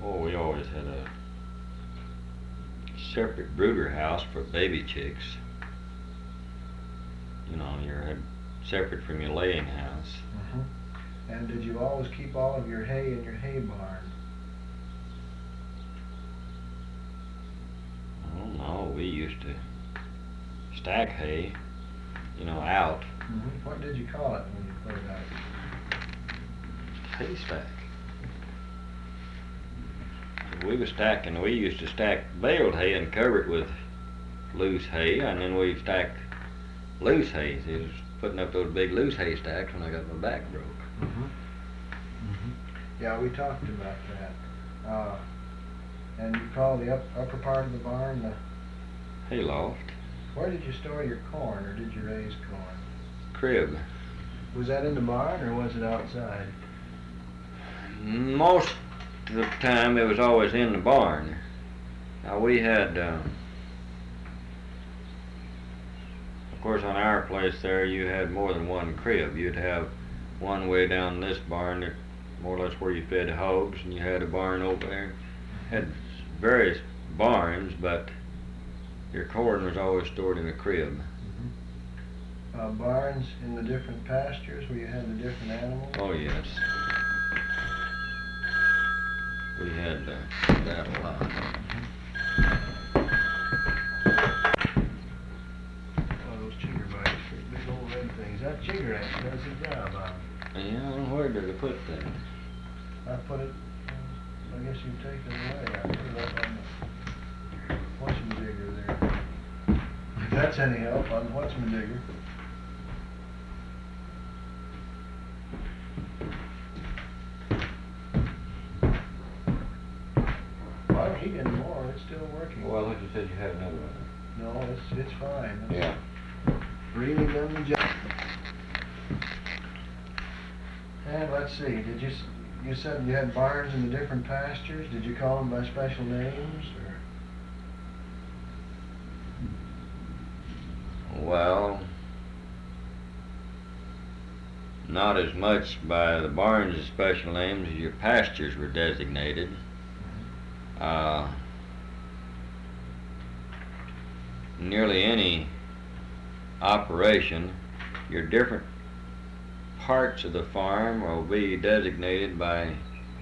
Oh, we always had a separate brooder house for baby chicks. You know, you're separate from your laying house. And did you always keep all of your hay in your hay barn? Oh no, we used to stack hay, you know, out. What did you call it when you put it out? Hay stack. We used to stack baled hay and cover it with loose hay, and then we stacked loose hay. It was putting up those big loose hay stacks when I got my back broke. Yeah, we talked about that. And you call the upper part of the barn the Hay loft. Where did you store your corn, or did you raise corn? Crib. Was that in the barn, or was it outside? Most of the time it was always in the barn. Now we had, of course on our place there you had more than one crib. You'd have one way down this barn, that more or less where you fed hogs, and you had a barn over there. Had various barns, but your corn was always stored in a crib. Barns in the different pastures where you had the different animals? Oh yes. We had that a lot. Oh, those chigger bites, big old red things. That chigger ant does his job on them. Yeah, where did I put that? I put it, I guess you take it away. I put it up on the whatchamajigger there. If that's any help on the whatchamajigger. Well, I don't heat anymore. It's still working. Well, I thought you said you had another one. No, it's fine. Yeah. Really done the job. And let's see, you said you had barns in the different pastures? Did you call them by special names, or? Well, not as much by the barns as special names as your pastures were designated. Nearly any operation, your different parts of the farm will be designated by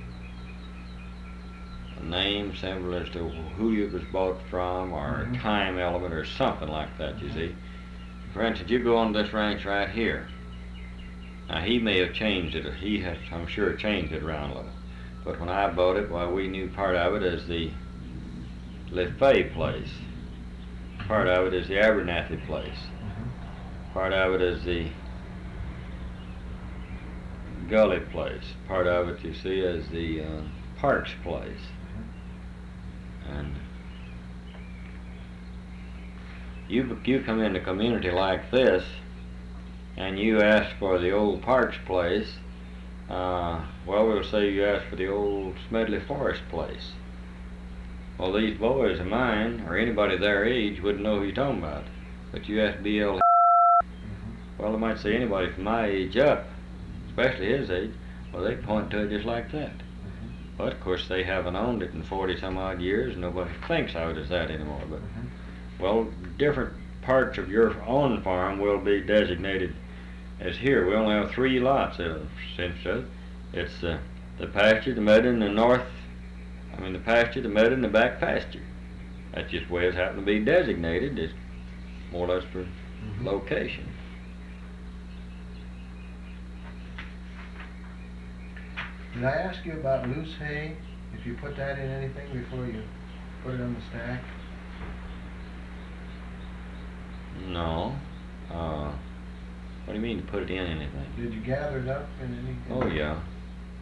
a name similar as to who it was bought from, or a time element or something like that, you see. For instance, you go on this ranch right here. Now he may have changed it, he has, I'm sure, changed it around a little. But when I bought it, well, we knew part of it as the LeFay place. Part of it is the Abernathy place. Part of it is the Gully place. Part of it, you see, is the Parks place. And you come in a community like this, and you ask for the old Parks place. Well, we'll say you ask for the old Smedley Forest place. Well, these boys of mine, or anybody their age, wouldn't know who you're talking about. But you ask B.L. Well, they might say anybody from my age up, especially his age, well, they point to it just like that. But of course they haven't owned it in 40 some odd years, and nobody thinks of it as that anymore. But well, different parts of your own farm will be designated as here. We only have 3 lots since it's the pasture, the meadow, and the the pasture, the meadow, and the back pasture. That's just the way it's happened to be designated. It's more or less for location. Did I ask you about loose hay? If you put that in anything before you put it on the stack? No. What do you mean to put it in anything? Did you gather it up in anything? Oh yeah.